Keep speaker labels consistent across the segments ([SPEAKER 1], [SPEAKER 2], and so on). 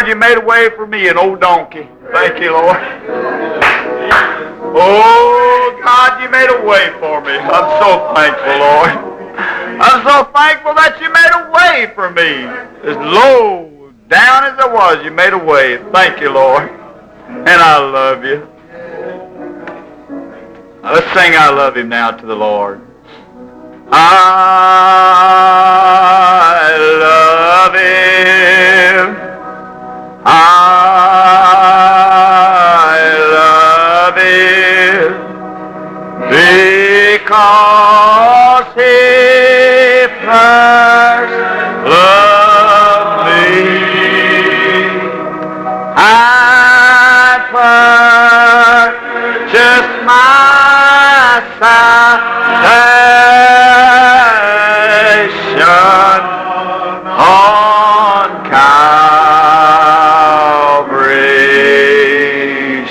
[SPEAKER 1] Lord, you made a way for me, an old donkey. Thank you, Lord. Oh, God, you made a way for me. I'm so thankful, Lord. I'm so thankful that you made a way for me. As low down as I was, you made a way. Thank you, Lord. And I love you. Now, let's sing I love him now to the Lord. I love him. I love him because he first loved me and purchased my salvation on Calvary's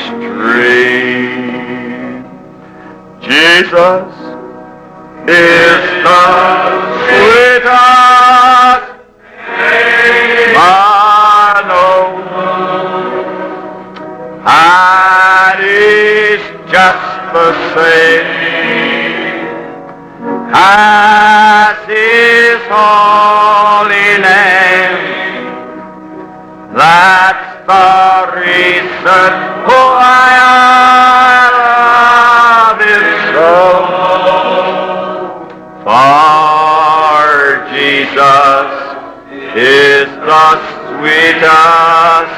[SPEAKER 1] tree. Jesus is the sweetest name I know, and he's just the same as his holy name. That's the reason why I love him so. For Jesus is the sweetest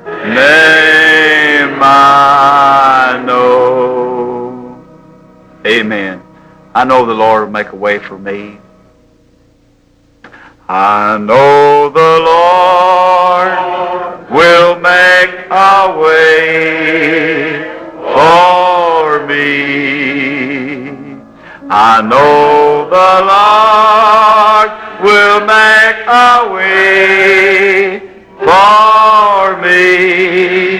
[SPEAKER 1] name I know. Amen. I know the Lord will make a way for me. I know the Lord will make a way for me. I know the Lord will make a way for me.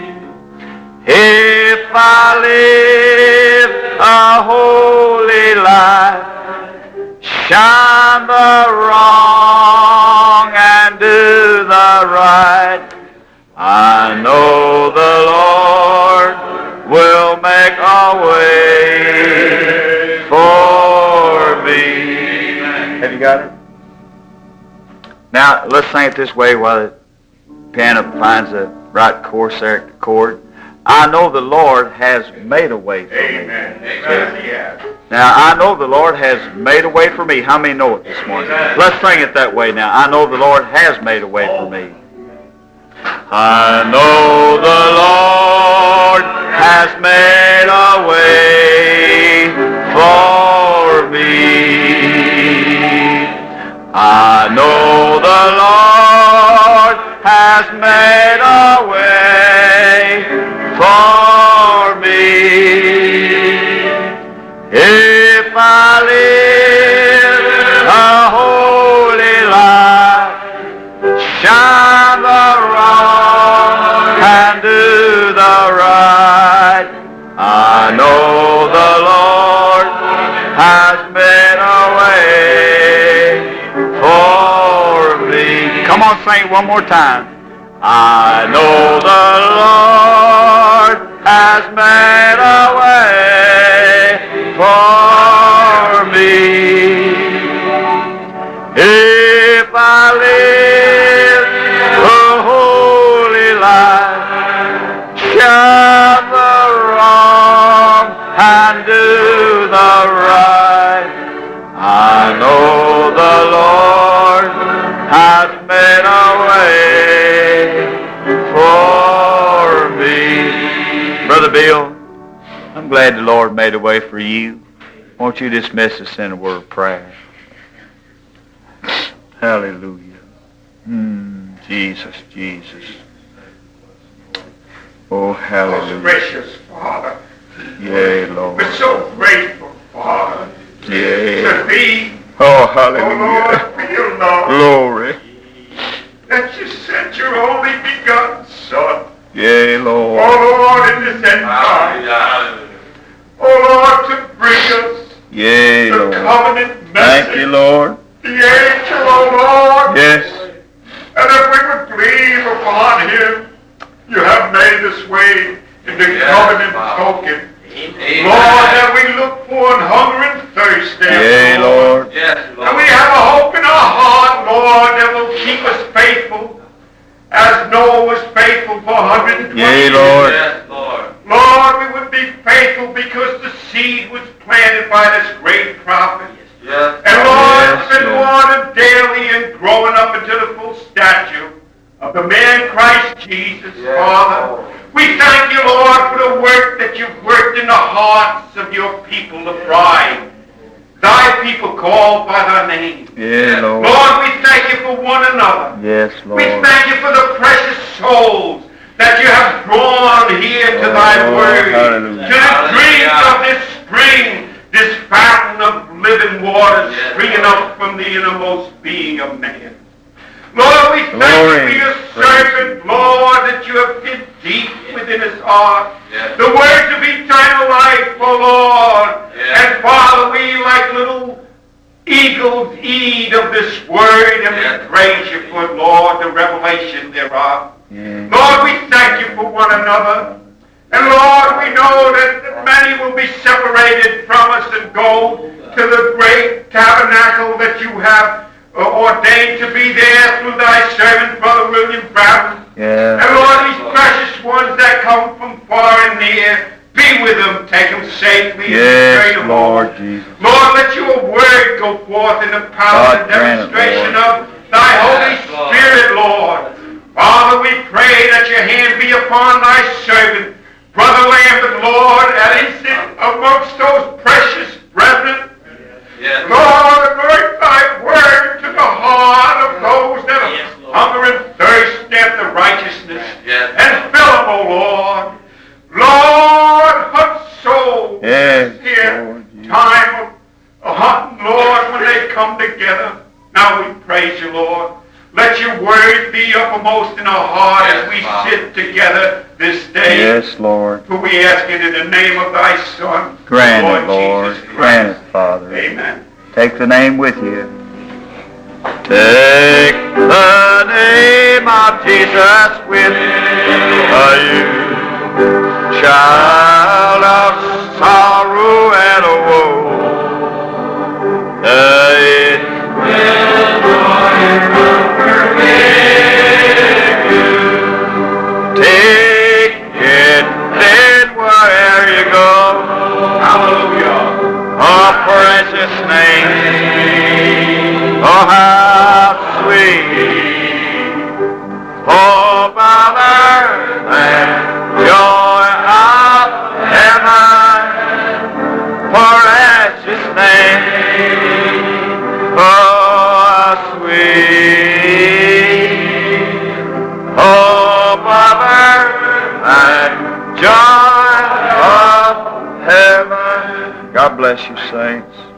[SPEAKER 1] If I live a holy life, shun the wrong and do the right, I know the Lord will make a way for me. Have you got it? Now, let's sing it this way while the piano finds the right chord. I know the Lord has made a way for me.
[SPEAKER 2] Amen. Amen.
[SPEAKER 1] Now, I know the Lord has made a way for me. How many know it this morning?
[SPEAKER 2] Amen.
[SPEAKER 1] Let's sing it that way now. I know the Lord has made a way for me. I know the Lord has made a way for me. I know the Lord has made a way for me. If I live a holy life, shun the wrong and do the right, I know the Lord has made a way for me. Come on, sing it one more time. I know the Lord has made a way for me. If I live a holy life, shun the wrong and do the right, I know the Lord has made a way for me. Brother Bill, I'm glad the Lord made a way for you. Won't you dismiss us in a word of prayer? Hallelujah. Jesus, Jesus. Oh, hallelujah.
[SPEAKER 2] Most gracious Father.
[SPEAKER 1] Yea, Lord.
[SPEAKER 2] We're so grateful, Father.
[SPEAKER 1] Yea.
[SPEAKER 2] To be,
[SPEAKER 1] Oh,
[SPEAKER 2] oh
[SPEAKER 1] hallelujah.
[SPEAKER 2] Lord, feel, Lord,
[SPEAKER 1] Glory.
[SPEAKER 2] that you sent your only begotten Son.
[SPEAKER 1] Yea, Lord.
[SPEAKER 2] Oh Lord, in this end time. Oh Lord, to bring us
[SPEAKER 1] Yea,
[SPEAKER 2] the
[SPEAKER 1] Lord.
[SPEAKER 2] covenant
[SPEAKER 1] Thank
[SPEAKER 2] message.
[SPEAKER 1] you, Lord.
[SPEAKER 2] The angel, oh Lord.
[SPEAKER 1] Yes.
[SPEAKER 2] And if we would believe upon him. You have made us way in the covenant token.
[SPEAKER 1] Amen.
[SPEAKER 2] Lord, that we look for and hunger and thirst after.
[SPEAKER 3] Yea, Lord.
[SPEAKER 1] Yes, Lord.
[SPEAKER 2] And we have a hope in our heart, Lord, that will keep us faithful as Noah was faithful for 120
[SPEAKER 3] Yea,
[SPEAKER 2] years.
[SPEAKER 3] Lord.
[SPEAKER 1] Yes, Lord.
[SPEAKER 2] Lord, we would be faithful because the seed was planted by this great prophet.
[SPEAKER 1] Yes.
[SPEAKER 2] And Lord,
[SPEAKER 3] Yes,
[SPEAKER 2] it's been
[SPEAKER 3] Lord.
[SPEAKER 2] watered daily and growing up into the full stature of the man Christ Jesus,
[SPEAKER 1] Yes,
[SPEAKER 2] Father.
[SPEAKER 1] Lord.
[SPEAKER 2] We thank you, Lord, for the work that you've worked in the hearts of your people, the bride. Thy people called by thy name.
[SPEAKER 3] Yea, Lord.
[SPEAKER 2] Lord, we thank you for one another.
[SPEAKER 3] Yes,
[SPEAKER 2] We
[SPEAKER 3] Lord.
[SPEAKER 2] thank you for the precious souls that you have drawn here to thy
[SPEAKER 3] Oh,
[SPEAKER 2] word,
[SPEAKER 3] hallelujah.
[SPEAKER 2] to the drink of this spring, this fountain of living water
[SPEAKER 1] Yes.
[SPEAKER 2] springing up from the innermost being of man. Lord, we thank
[SPEAKER 3] Glory.
[SPEAKER 2] you for your servant, Lord, that you have hid deep within his heart.
[SPEAKER 1] Yes.
[SPEAKER 2] The words of eternal life, O Lord.
[SPEAKER 1] Yes.
[SPEAKER 2] And Father, we like little eagles eat of this word, and
[SPEAKER 1] Yes.
[SPEAKER 2] we praise you for, Lord, the revelation thereof.
[SPEAKER 3] Yea.
[SPEAKER 2] Lord, we thank you for one another. And Lord, we know that many will be separated from us and go to the great tabernacle that you have ordained to be there through thy servant, Brother William Bratton.
[SPEAKER 3] Yeah.
[SPEAKER 2] And Lord, these precious ones that come from far and near, be with them, take them safely, and carry
[SPEAKER 3] Yes,
[SPEAKER 2] them
[SPEAKER 3] Lord
[SPEAKER 2] home.
[SPEAKER 3] Jesus.
[SPEAKER 2] Lord, let your word go forth in the power
[SPEAKER 3] God
[SPEAKER 2] and
[SPEAKER 3] grant it,
[SPEAKER 2] demonstration
[SPEAKER 3] Lord.
[SPEAKER 2] of thy Holy
[SPEAKER 1] Yes, Lord.
[SPEAKER 2] Spirit, Lord. Father, we pray that your hand be upon thy servant, Brother Lambert, Lord, as he sits amongst those precious brethren.
[SPEAKER 1] Yes.
[SPEAKER 2] Lord, anoint thy word to the heart of those that
[SPEAKER 1] Yes, Lord.
[SPEAKER 2] hunger and thirst after righteousness.
[SPEAKER 1] Yes.
[SPEAKER 2] And fill them, O Lord. Lord, hunt souls
[SPEAKER 3] Yes,
[SPEAKER 2] here.
[SPEAKER 3] Lord Jesus.
[SPEAKER 2] Time of hunting, Lord, when they come together. Now we praise you, Lord. Let your word be uppermost in our heart
[SPEAKER 1] Yes,
[SPEAKER 2] as we
[SPEAKER 1] Father.
[SPEAKER 2] sit together this day.
[SPEAKER 3] Yes, Lord.
[SPEAKER 2] For we ask it in the name of thy Son,
[SPEAKER 3] Grant
[SPEAKER 2] Lord
[SPEAKER 3] it, Lord.
[SPEAKER 2] Jesus
[SPEAKER 3] Grant it,
[SPEAKER 2] Christ.
[SPEAKER 3] Father.
[SPEAKER 2] Amen.
[SPEAKER 3] Take the name with you. Take the name of Jesus with you, child of sorrow and woe. It will take it then wherever you go.
[SPEAKER 2] Hallelujah.
[SPEAKER 3] Oh, precious name. Oh, how sweet. Oh, Father, and joy of heaven. Precious name. Oh, sweet. Oh, Father, and joy of heaven. God bless you, saints.